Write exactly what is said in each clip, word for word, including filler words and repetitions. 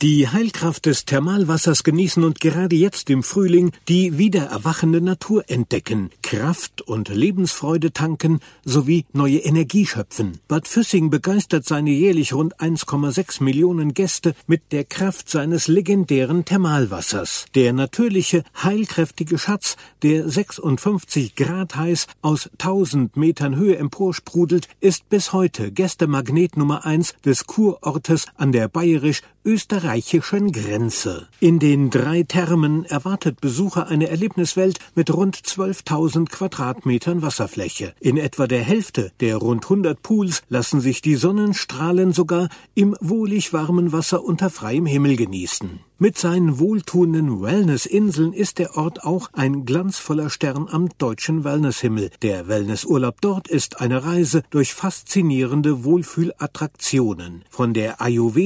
Die Heilkraft des Thermalwassers genießen und gerade jetzt im Frühling die wieder erwachende Natur entdecken, Kraft und Lebensfreude tanken sowie neue Energie schöpfen. Bad Füssing begeistert seine jährlich rund eins Komma sechs Millionen Gäste mit der Kraft seines legendären Thermalwassers. Der natürliche, heilkräftige Schatz, der sechsundfünfzig Grad heiß aus tausend Metern Höhe emporsprudelt, ist bis heute Gästemagnet Nummer eins des Kurortes an der bayerisch-österreichischen Grenze. In den drei Thermen erwartet Besucher eine Erlebniswelt mit rund zwölftausend Quadratmetern Wasserfläche. In etwa der Hälfte der rund hundert Pools lassen sich die Sonnenstrahlen sogar im wohlig warmen Wasser unter freiem Himmel genießen. Mit seinen wohltuenden Wellnessinseln ist der Ort auch ein glanzvoller Stern am deutschen Wellnesshimmel. Der Wellnessurlaub dort ist eine Reise durch faszinierende Wohlfühlattraktionen. Von der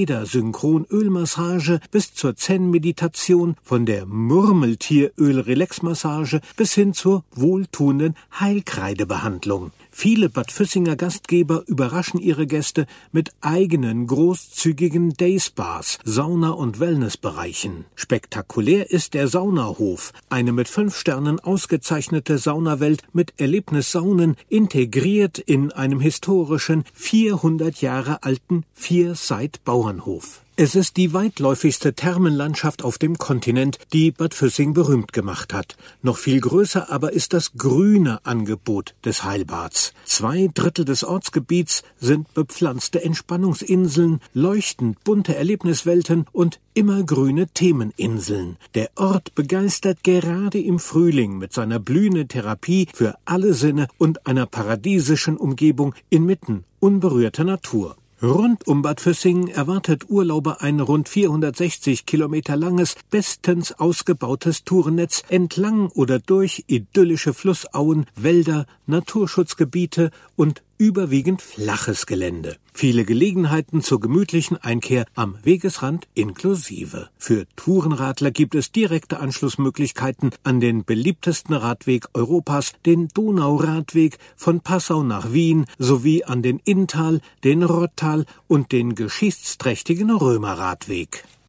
Ayurveda-Synchronölmassage bis zur Zen-Meditation, von der Murmeltieröl-Relaxmassage bis hin zur wohltuenden Heilkreidebehandlung. Viele Bad Füssinger Gastgeber überraschen ihre Gäste mit eigenen großzügigen Dayspas, Sauna- und Wellnessbereichen. Spektakulär ist der Saunahof, eine mit fünf Sternen ausgezeichnete Saunawelt mit Erlebnissaunen, integriert in einem historischen, vierhundert Jahre alten Vierseit-Bauernhof. Es ist die weitläufigste Thermenlandschaft auf dem Kontinent, die Bad Füssing berühmt gemacht hat. Noch viel größer aber ist das grüne Angebot des Heilbads. Zwei Drittel des Ortsgebiets sind bepflanzte Entspannungsinseln, leuchtend bunte Erlebniswelten und immergrüne Themeninseln. Der Ort begeistert gerade im Frühling mit seiner blühenden Therapie für alle Sinne und einer paradiesischen Umgebung inmitten unberührter Natur. Rund um Bad Füssing erwartet Urlauber ein rund vierhundertsechzig Kilometer langes, bestens ausgebautes Tourennetz entlang oder durch idyllische Flussauen, Wälder, Naturschutzgebiete und überwiegend flaches Gelände. Viele Gelegenheiten zur gemütlichen Einkehr am Wegesrand inklusive. Für Tourenradler gibt es direkte Anschlussmöglichkeiten an den beliebtesten Radweg Europas, den Donauradweg von Passau nach Wien, sowie an den Inntal, den Rottal und den geschichtsträchtigen Römerradweg.